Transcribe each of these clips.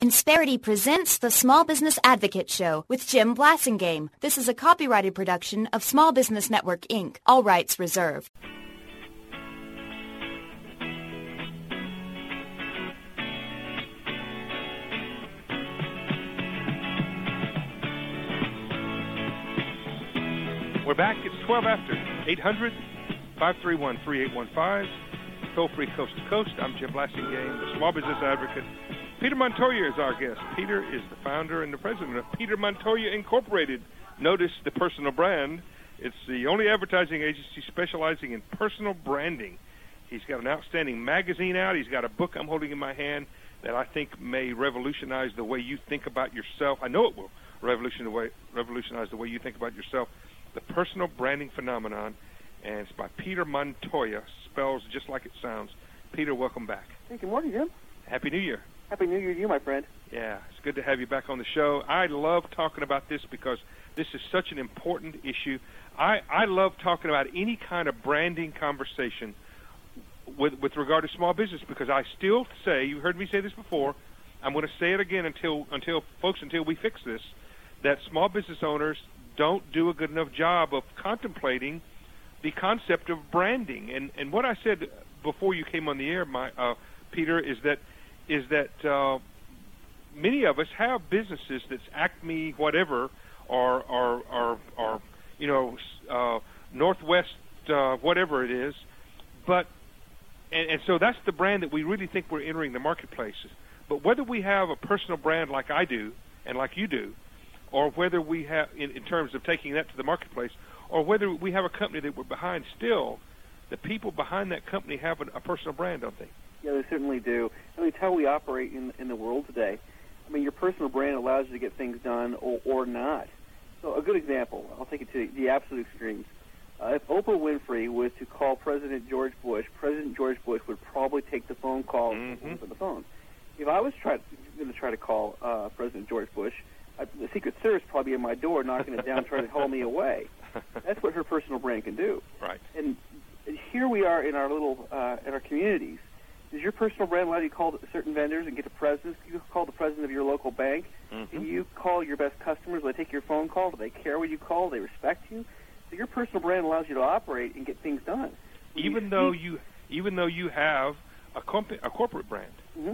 Insperity presents the Small Business Advocate Show with Jim Blasingame. This is a copyrighted production of Small Business Network, Inc. All rights reserved. We're back. It's 12 after. 800-531-3815. Toll free coast to coast. I'm Jim Blasingame, the Small Business Advocate. Peter Montoya is our guest. Peter is the founder and the president of Peter Montoya Incorporated. Notice the personal brand. It's the only advertising agency specializing in personal branding. He's got an outstanding magazine out. He's got a book I'm holding in my hand that I think may revolutionize the way you think about yourself. I know it will revolutionize the way you think about yourself. The Personal Branding Phenomenon, and it's by Peter Montoya, spells just like it sounds. Peter, welcome back. Hey, good morning, Jim. Happy New Year. Happy New Year to you, my friend. Yeah, it's good to have you back on the show. I love talking about this because this is such an important issue. I love talking about any kind of branding conversation with regard to small business because I still say, you heard me say this before, I'm going to say it again until we fix this, that small business owners don't do a good enough job of contemplating the concept of branding. And what I said before you came on the air, Peter, is that many of us have businesses that's Acme whatever or Northwest whatever it is, but and so that's the brand that we really think we're entering the marketplace. But whether we have a personal brand like I do and like you do, or whether we have in terms of taking that to the marketplace, or whether we have a company that we're behind, still the people behind that company have a personal brand, don't they? Yeah, they certainly do. I mean, it's how we operate in the world today. I mean, your personal brand allows you to get things done or not. So a good example, I'll take it to the absolute extremes. If Oprah Winfrey was to call President George Bush would probably take the phone call for the phone. If I was going to try to call President George Bush, the Secret Service probably in my door knocking it down trying to haul me away. That's what her personal brand can do. Right. And here we are in our little in our communities. Does your personal brand allow you to call certain vendors and get to presidents? Do you call the president of your local bank? Do you call your best customers? Do they take your phone call? Do they care when you call? Do they respect you? So your personal brand allows you to operate and get things done. Even though you have a corporate brand. Mm-hmm.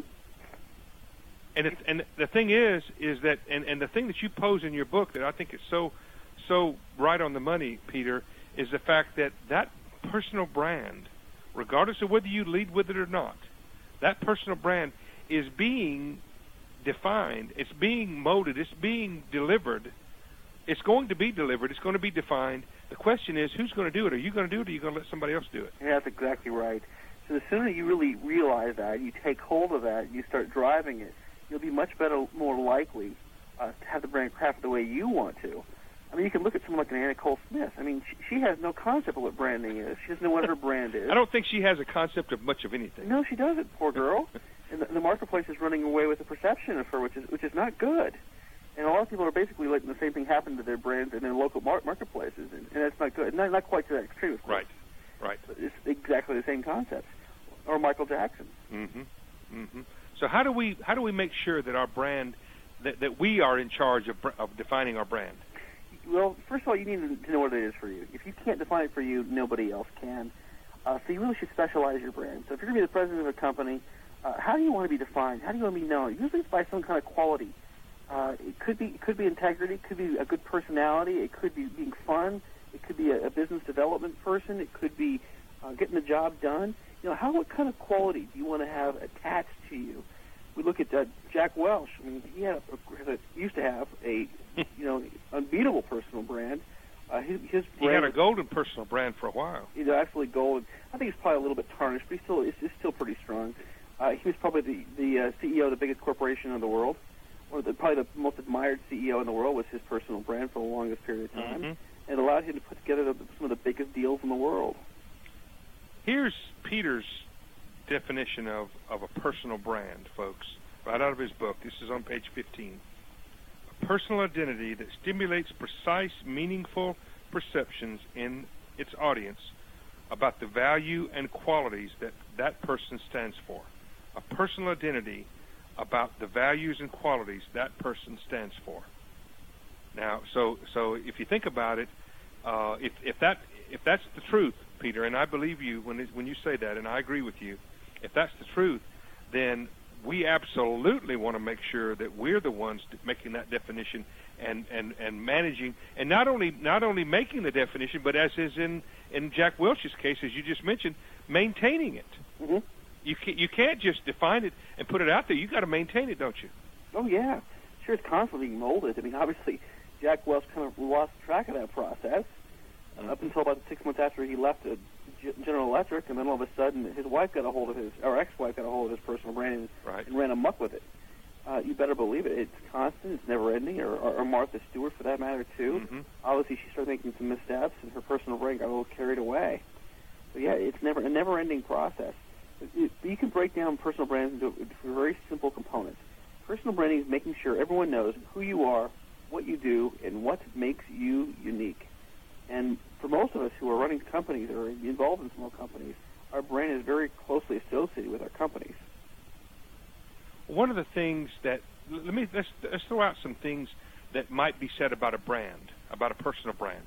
And the thing is that and the thing that you pose in your book that I think is so right on the money, Peter, is the fact that personal brand, regardless of whether you lead with it or not, that personal brand is being defined, it's being molded, it's being delivered. It's going to be delivered, it's going to be defined. The question is, who's going to do it? Are you going to do it or are you going to let somebody else do it? Yeah, that's exactly right. So the sooner you really realize that, you take hold of that, you start driving it, you'll be much more likely to have the brand crafted the way you want to. I mean, you can look at someone like an Anna Nicole Smith. I mean, she has no concept of what branding is. She doesn't know what her brand is. I don't think she has a concept of much of anything. No, she doesn't, poor girl. And the marketplace is running away with the perception of her, which is not good. And a lot of people are basically letting the same thing happen to their brands in their local marketplaces, and that's not good. Not quite to that extreme, of course. Right. But it's exactly the same concept. Or Michael Jackson. So how do we make sure that our brand, that we are in charge of defining our brand? Well, first of all, you need to know what it is for you. If you can't define it for you, nobody else can. So you really should specialize your brand. So if you're going to be the president of a company, how do you want to be defined? How do you want to be known? Usually it's by some kind of quality. It could be integrity. It could be a good personality. It could be being fun. It could be a business development person. It could be getting the job done. You know, what kind of quality do you want to have attached to you? We look at Jack Welch. I mean, he used to have a unbeatable personal brand. His brand, he had a golden personal brand for a while. He's absolutely golden. I think he's probably a little bit tarnished, but it's still pretty strong. He was probably the CEO of the biggest corporation in the world. Probably the most admired CEO in the world was his personal brand for the longest period of time. And it allowed him to put together some of the biggest deals in the world. Here's Peter's definition of a personal brand, folks, right out of his book. This is on page 15. A personal identity that stimulates precise, meaningful perceptions in its audience about the value and qualities that person stands for. A personal identity about the values and qualities that person stands for. Now, so if you think about it, if that's the truth, Peter, and I believe you when you say that, and I agree with you, if that's the truth, then we absolutely want to make sure that we're the ones making that definition and managing, and not only making the definition, but as is in Jack Welch's case, as you just mentioned, maintaining it. Mm-hmm. You can't just define it and put it out there. You got to maintain it, don't you? Oh yeah, sure. It's constantly being molded. I mean, obviously, Jack Welch kind of lost track of that process up until about 6 months after he left General Electric, and then all of a sudden, his wife got a hold of ex-wife got a hold of his personal brand and ran amok with it. You better believe it. It's constant. It's never-ending. Or Martha Stewart, for that matter, too. Mm-hmm. Obviously, she started making some missteps, and her personal brand got a little carried away. So, yeah, it's a never-ending process. You can break down personal brands into very simple components. Personal branding is making sure everyone knows who you are, what you do, and what makes you unique. And for most of us who are running companies or involved in small companies, our brand is very closely associated with our companies. One of the things that let's throw out some things that might be said about a brand, about a personal brand.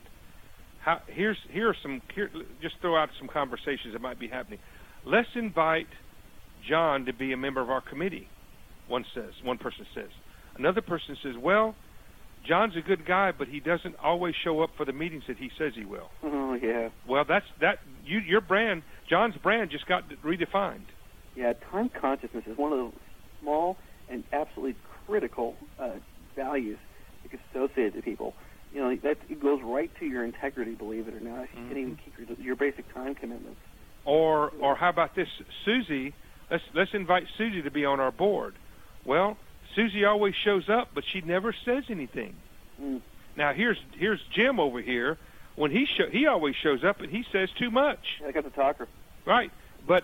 Just throw out some conversations that might be happening. Let's invite John to be a member of our committee. One person says. Another person says, well, John's a good guy, but he doesn't always show up for the meetings that he says he will. Oh, yeah. Well, your brand, John's brand, just got redefined. Yeah, time consciousness is one of the small and absolutely critical values that gets associated to people. You know, it goes right to your integrity, believe it or not. You can't even keep your basic time commitments. Or how about this, Susie? Let's invite Susie to be on our board. Well, Susie always shows up, but she never says anything. Mm. Now here's Jim over here. When he always shows up, and he says too much. I got the talker. Right, but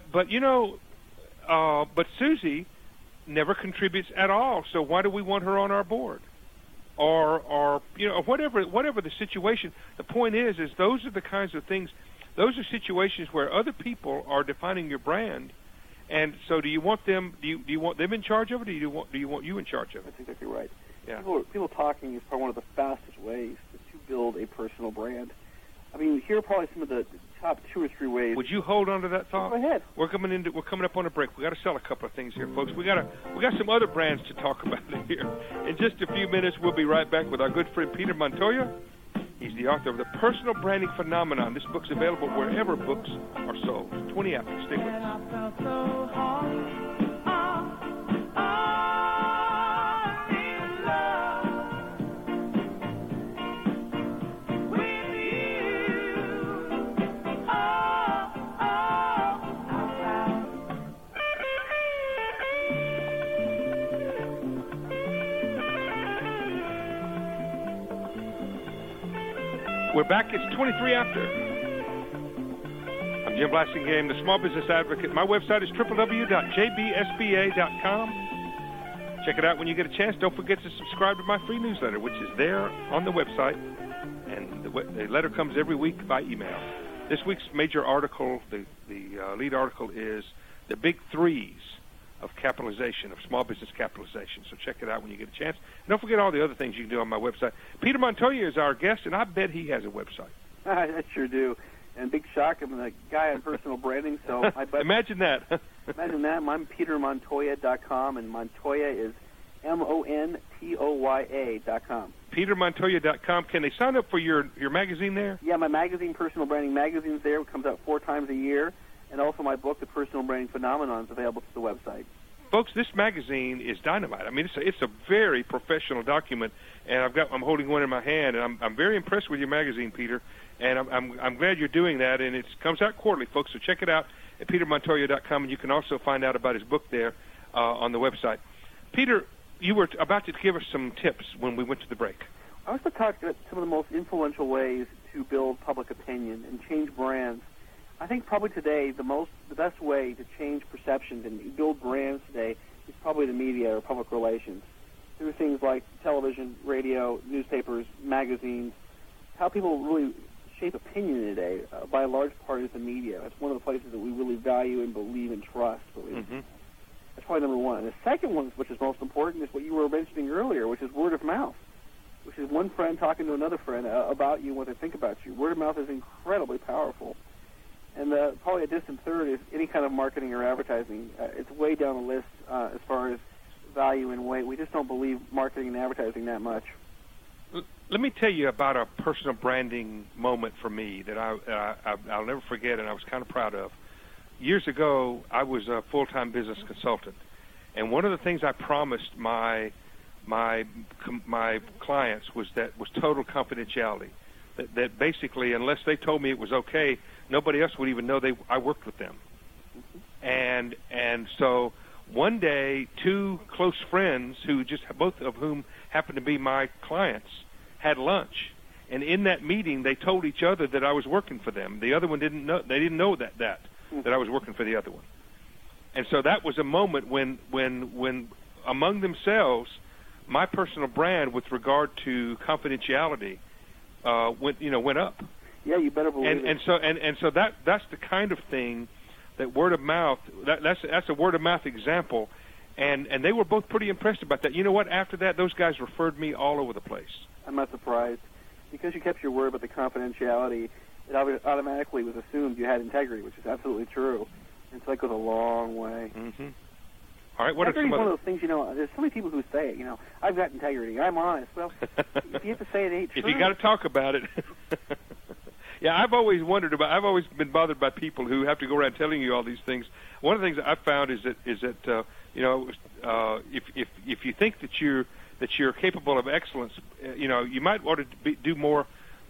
Susie never contributes at all. So why do we want her on our board? Or whatever the situation. The point is those are the kinds of things. Those are situations where other people are defining your brand. And so, do you want them? Do you want them in charge of it, or do you want you in charge of it? That's exactly right. Yeah. People talking is probably one of the fastest ways to build a personal brand. I mean, here are probably some of the top 2 or 3 ways. Would you hold on to that thought? Go ahead. We're coming up on a break. We got to sell a couple of things here, folks. We got some other brands to talk about here. In just a few minutes, we'll be right back with our good friend Peter Montoya. He's the author of The Personal Branding Phenomenon. This book's available wherever books are sold. 20 after. Stay with us. We're back. It's 23 after. I'm Jim Blasingame, the Small Business Advocate. My website is www.jbsba.com. Check it out when you get a chance. Don't forget to subscribe to my free newsletter, which is there on the website. And the letter comes every week by email. This week's major article, the lead article, is the big threes of capitalization, of small business capitalization. So check it out when you get a chance. And don't forget all the other things you can do on my website. Peter Montoya is our guest, and I bet he has a website. I sure do. And big shock, I'm a guy on personal branding, so I bet. Imagine that. Imagine that. I'm PeterMontoya.com, and Montoya is MONTOYA.com. PeterMontoya.com. Can they sign up for your magazine there? Yeah, my magazine, Personal Branding Magazine's there. It comes out 4 times a year. And also my book, The Personal Branding Phenomenon, is available through the website. Folks, this magazine is dynamite. I mean, it's a very professional document, and I'm holding one in my hand, and I'm very impressed with your magazine, Peter. And I'm glad you're doing that, and it comes out quarterly, folks. So check it out at PeterMontoya.com, and you can also find out about his book there on the website. Peter, you were about to give us some tips when we went to the break. I was going to talk about some of the most influential ways to build public opinion and change brands. I think probably today the best way to change perceptions and build brands today is probably the media or public relations. Through things like television, radio, newspapers, magazines, how people really shape opinion today by a large part is the media. It's one of the places that we really value and believe and trust. Mm-hmm. That's probably number one. And the second one, which is most important, is what you were mentioning earlier, which is word of mouth, which is one friend talking to another friend about you and what they think about you. Word of mouth is incredibly powerful. And probably a distant third is any kind of marketing or advertising. It's way down the list as far as value and weight. We just don't believe marketing and advertising that much. Let me tell you about a personal branding moment for me that I'll never forget, and I was kind of proud of. Years ago, I was a full-time business consultant, and one of the things I promised my clients was total confidentiality. That basically, unless they told me it was okay, nobody else would even know I worked with them. Mm-hmm. And so one day, two close friends both of whom happened to be my clients had lunch, and in that meeting they told each other that I was working for them. The other one didn't know. They didn't know that I was working for the other one. And so that was a moment when among themselves, my personal brand with regard to confidentiality went up. Yeah, you better believe it. And so that's the kind of thing that word of mouth. That's a word of mouth example, and they were both pretty impressed about that. You know what? After that, those guys referred me all over the place. I'm not surprised, because you kept your word about the confidentiality. It automatically was assumed you had integrity, which is absolutely true, and so that goes a long way. Mm-hmm. All right, what are some one of those things? There's so many people who say it. I've got integrity. I'm honest. Well, if you have to say it ain't true. If you got to talk about it. Yeah, I've always been bothered by people who have to go around telling you all these things. One of the things that I've found is that if you think that you're capable of excellence, you might want to do more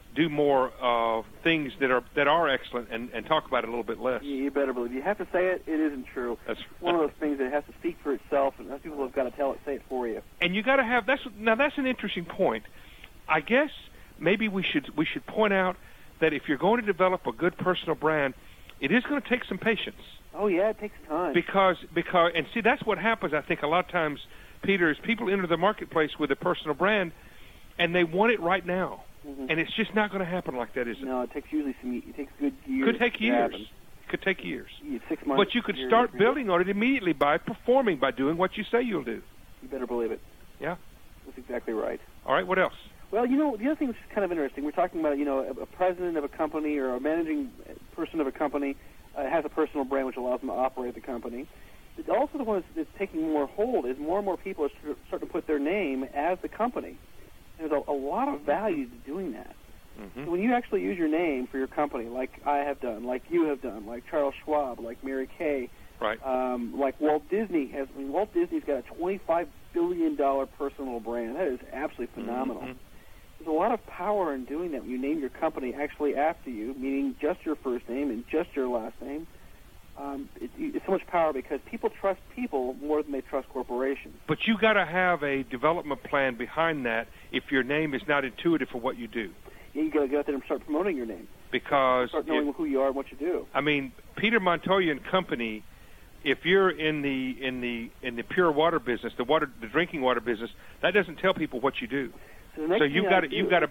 things that are excellent and talk about it a little bit less. You better believe. You have to say it. It isn't true. That's one of those things that has to speak for itself, and those people have got to say it for you. And you got to have that's an interesting point. I guess maybe we should point out that if you're going to develop a good personal brand, it is going to take some patience. Oh yeah, it takes time. Because and see, that's what happens. I think a lot of times, Peter, is people enter the marketplace with a personal brand, and they want it right now. Mm-hmm. And it's just not going to happen like that, is it? No, it takes good years. Could take years. Could take years. 6 months. But you could start building on it immediately by performing, by doing what you say you'll do. You better believe it. Yeah. That's exactly right. All right, what else? Well, the other thing which is kind of interesting, we're talking about, a president of a company or a managing person of a company has a personal brand which allows them to operate the company. But also the one that's taking more hold is more and more people are starting to put their name as the company. There's a lot of value to doing that. Mm-hmm. So when you actually use your name for your company, like I have done, like you have done, like Charles Schwab, like Mary Kay, right? Like Walt Disney has. Walt Disney's got a $25 billion personal brand. That is absolutely phenomenal. Mm-hmm. There's a lot of power in doing that when you name your company actually after you, meaning just your first name and just your last name. It's so much power because people trust people more than they trust corporations. But you got to have a development plan behind that if your name is not intuitive for what you do. Yeah, you got to get out there and start promoting your name. Because start knowing who you are and what you do. I mean, Peter Montoya and Company. If you're in the pure water business, the drinking water business, that doesn't tell people what you do. So you've got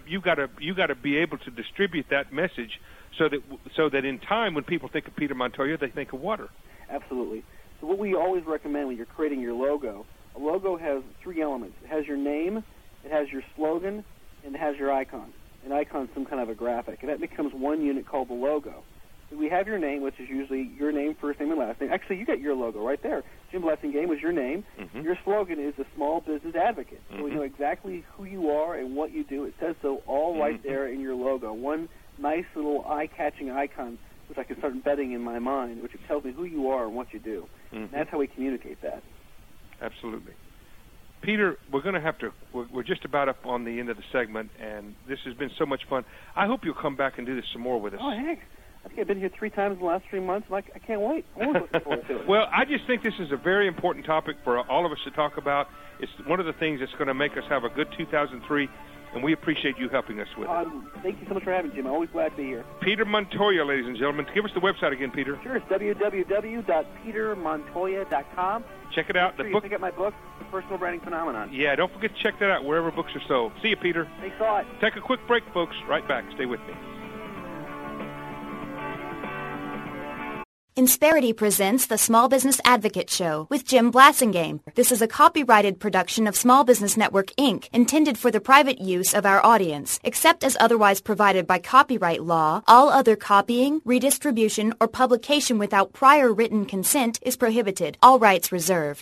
to be able to distribute that message so that in time when people think of Peter Montoya, they think of water. Absolutely. So what we always recommend when you're creating your logo, a logo has 3 elements. It has your name, it has your slogan, and it has your icon. An icon is some kind of a graphic, and that becomes one unit called the logo. So we have your name, which is usually your name, first name, and last name. Actually, you got your logo right there. Jim Blessingame was your name. Mm-hmm. Your slogan is the Small Business Advocate. So we know exactly who you are and what you do. It says so all right there in your logo. One nice little eye-catching icon, which I can start embedding in my mind, which tells me who you are and what you do. Mm-hmm. That's how we communicate that. Absolutely. Peter, we're just about up on the end of the segment, and this has been so much fun. I hope you'll come back and do this some more with us. Oh, heck. I think I've been here 3 times in the last 3 months, and I can't wait. I'm looking forward to it. Well, I just think this is a very important topic for all of us to talk about. It's one of the things that's going to make us have a good 2003, and we appreciate you helping us with it. Thank you so much for having me, Jim. I'm always glad to be here. Peter Montoya, ladies and gentlemen. Give us the website again, Peter. Sure, it's www.petermontoya.com. Check it out. Make sure you pick up my book, The Personal Branding Phenomenon. Yeah, don't forget to check that out wherever books are sold. See you, Peter. Thanks a lot. Take a quick break, folks. Right back. Stay with me. Insperity presents the Small Business Advocate Show with Jim Blasingame. This is a copyrighted production of Small Business Network, Inc., intended for the private use of our audience. Except as otherwise provided by copyright law, all other copying, redistribution, or publication without prior written consent is prohibited. All rights reserved.